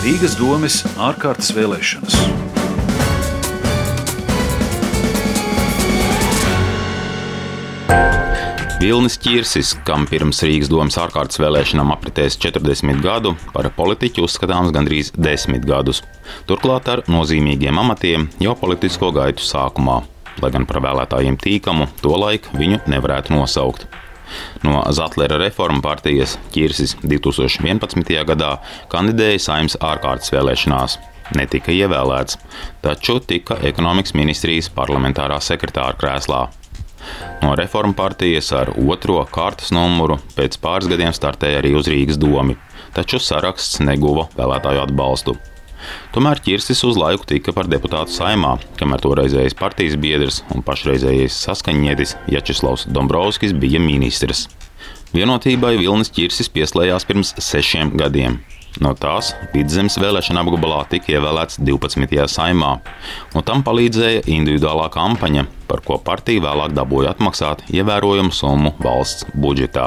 Rīgas domes ārkārtas vēlēšanas. Vilnis Ķirsis, kam pirms Rīgas domes ārkārtas vēlēšanām apritēs 40 gadu, par politiķu uzskatāms gandrīz 10 gadus. Turklāt ar nozīmīgiem amatiem jau politisko gaitu sākumā, lai gan par vēlētājiem tīkamu tolaik viņu nevarētu nosaukt. No Zatlera reforma partijas Ķirsis 2011. gadā kandidēja Saeimas ārkārtas vēlēšanās. Netika ievēlēts, taču tika ekonomikas ministrijas parlamentārā sekretāra krēslā. No reforma partijas ar 2. kārtas numuru pēc pāris gadiem startēja arī uz Rīgas domi, taču saraksts neguva vēlētāju atbalstu. Tomēr Ķirsis uz laiku tika par deputātu Saeimā, kamēr toreizējais partijas biedrs un pašreizējais saskaņnietis Jačeslavs Dombrovskis bija ministrs. Vienotībai Vilnis Ķirsis pieslējās pirms 6 gadiem. No tās Vidzemes vēlēšana apgabalā tika ievēlēts 12. Saeimā, un tam palīdzēja individuālā kampaņa, par ko partija vēlāk dabūja atmaksāt ievērojumu summu valsts budžetā.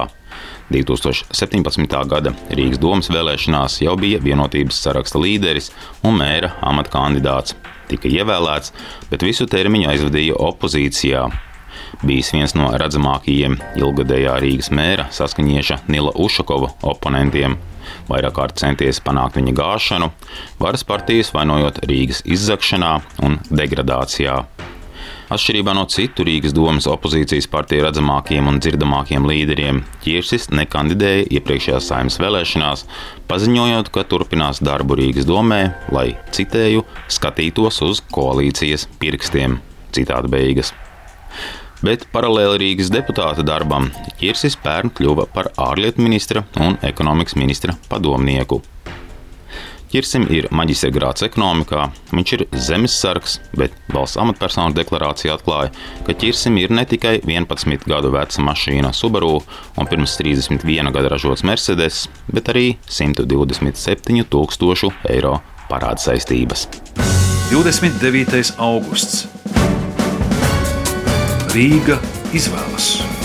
2017. gada Rīgas domes vēlēšanās jau bija vienotības saraksta līderis un mēra amata kandidāts. Tika ievēlēts, bet visu termiņu aizvadīja opozīcijā. Bijis viens no redzamākajiem ilgadējā Rīgas mēra saskaņieša Nila Ušakova oponentiem. Vairāk kārt centies panākt viņa gāšanu, varas partijas vainojot Rīgas izzagšanā un degradācijā. Atšķirībā no citu Rīgas domes opozīcijas partiju redzamākiem un dzirdamākiem līderiem, Ķirsis nekandidēja iepriekšējās Saeimas vēlēšanās, paziņojot, ka turpinās darbu Rīgas domē, lai, citēju, skatītos uz koalīcijas pirkstiem. Citāta beigas. Bet paralēli Rīgas deputāta darbam Ķirsis pērn kļuva par ārlietu ministra un ekonomikas ministra padomnieku. Ķirsim ir maģistra grāds ekonomikā, viņš ir zemessargs, bet valsts amatpersonu deklarācija atklāja, ka Ķirsim ir ne tikai 11 gadu veca mašīna Subaru un pirms 31 gada ražots Mercedes, bet arī 127 000 eiro parādsaistības. 29. augusts. Rīga izvēlas.